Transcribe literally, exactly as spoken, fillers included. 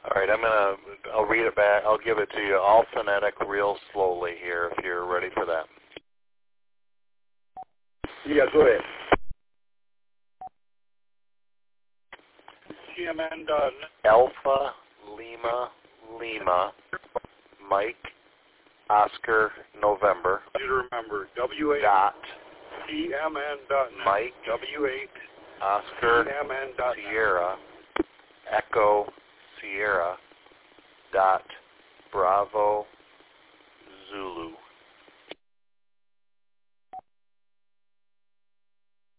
All right, I'm gonna. I'll read it back. I'll give it to you all phonetic, real slowly here, if you're ready for that. Yeah, go ahead. C M N dot Alpha Lima Lima Mike Oscar November. You remember W eight dot C M N dot Mike W eight Oscar C M N dot Sierra Echo Sierra dot